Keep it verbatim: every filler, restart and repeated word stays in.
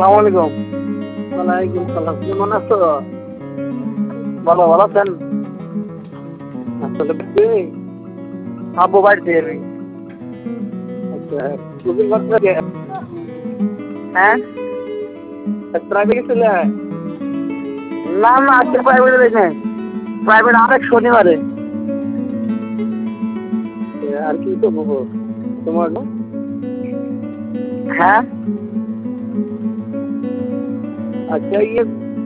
আসসালামু আলাইকুম। ওয়ালাইকুম সালাম। কেমন আছো? ভালো ভালো আছেন? আসলে কি আব্বু বাড়িতে নেই। আচ্ছা কোচিং করতে গে হ্যাঁ প্রাইভেট গেছিলে? না না আজকে প্রাইভেটে যাই নাই। প্রাইভেট আরেক শনিবারে। আর কি তো বলবো তোমার না? হ্যাঁ আচ্ছা ইয়ে